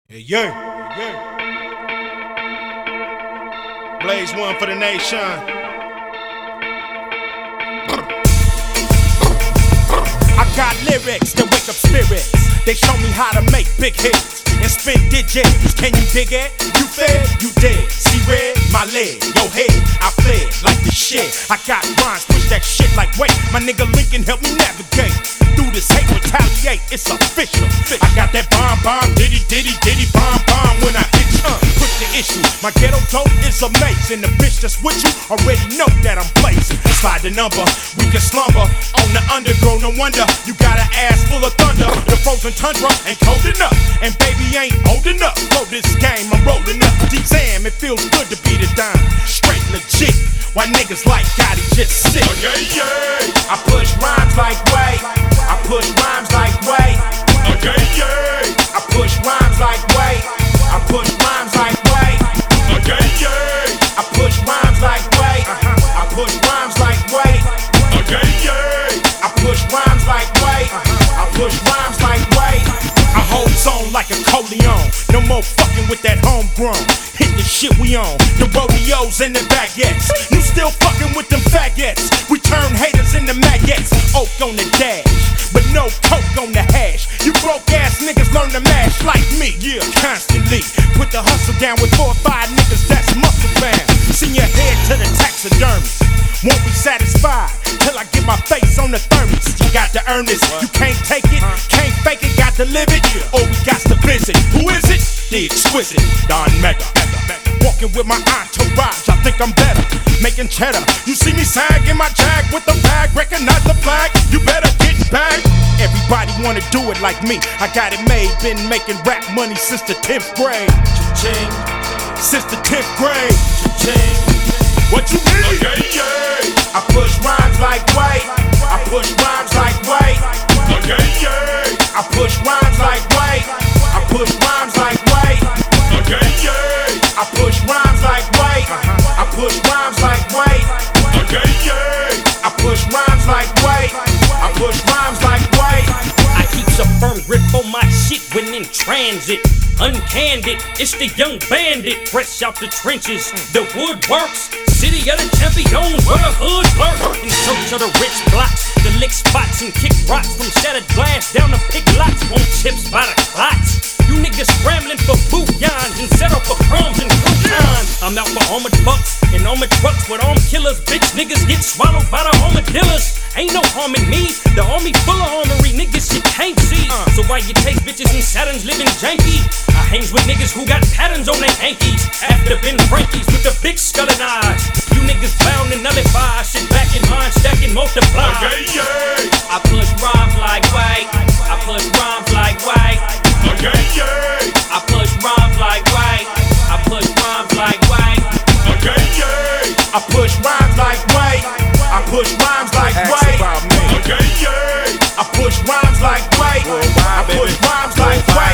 Yeah. Blaze one for the nation. I got lyrics that wake up spirits. They show me how to make big hits and spin digits. Can you dig it? You fed, you dead. See red, my leg, your head. I fled like the shit. I got rhymes, push that shit like wait. My nigga Lincoln help me navigate through this hate, retaliate. It's official. I got that bomb, diddy, bomb when I hit you. Push the issue. My ghetto dope is amazing. The bitch that's with you already know that I'm blazing. Slide the number, we can slumber on the underground. No wonder you got an ass full of thunder. The frozen tundra ain't cold enough, and baby ain't old enough. For this game, I'm rolling up. Damn, it feels good to be the dime. Straight legit. Why niggas like Gotti just sit? I push rhymes like way. I push rhymes like way. I push rhymes like way. I push rhymes like way. I push rhymes like way. I push rhymes like way. I push rhymes like way. I push rhymes like way. I hold zone like a Corleone. No more fucking with that homegrown. Hit the shit we on. The rodeos and the baguettes. You still fucking with them faggots. We turn haters into maggots. Oak on the dash, but no coke on the hash. You broke ass niggas learn to mash like me. Yeah, constantly. Put the hustle down with 4 or 5 niggas that's muscle bound. Send your head to the taxidermist. Won't be satisfied till I get my face on the thermos. You got to earn this. You can't take it, can't fake it, got to live it. Or we got to visit. Who is it? The exquisite Don Mega. Walking with my entourage, I think I'm better. Making cheddar. You see me sagging my jag with the bag. Recognize the flag. You better get back. Everybody wanna do it like me. I got it made. Been making rap money since the 10th grade. Cha-ching. Since the 10th grade. Cha-ching. What you need? I push rhymes like way. I push rhymes like way. I push rhymes like way. I push rhymes like way. I push rhymes like way. I push rhymes like way. I push rhymes like way. I push rhymes like way. I keep a firm grip on my shit when in transit. Uncandid, it's the young bandit, fresh out the trenches. The wood works, city of the champions, where the hood lurks. In search of the rich blocks, the lick spots and kick rocks from shattered glass down to pig lots. Want chips by the clots. You niggas scrambling for bouillons and set up for crumbs and croutons. I'm out for armored bucks and armored trucks with armed killers. Bitch niggas get swallowed by the armadillos. Ain't no harm in me, the army full of armory, niggas you can't see. So why you take bitches and Saturns living janky? I hangs with niggas who got patterns on their hankies. After been Frankies with the big sculling eyes. You niggas bound and nullify. Shit back in mind, stacking multiply. I push rhymes like way. I push rhymes like way. I push rhymes like way. I push rhymes like way. I push rhymes like way. I push rhymes like way. I push rhymes like way. I push rhymes like way.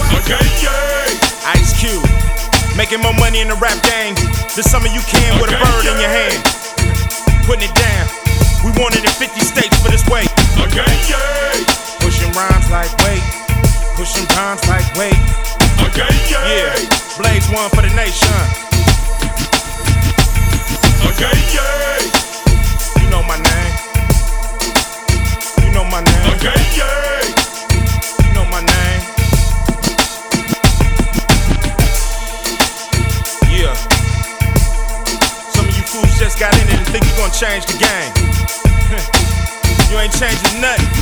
Ice Cube, making more money in the rap game than some of you can with a bird in your hand. Putting it down. We want it in 50 states for this way. Pushing rhymes like weight. Pushing rhymes like weight. Yeah, Blaze one for the nation. You know my name. You know my name. You know my name. Yeah. Some of you fools just got in it and think you're gonna change the game. You ain't changing nothing.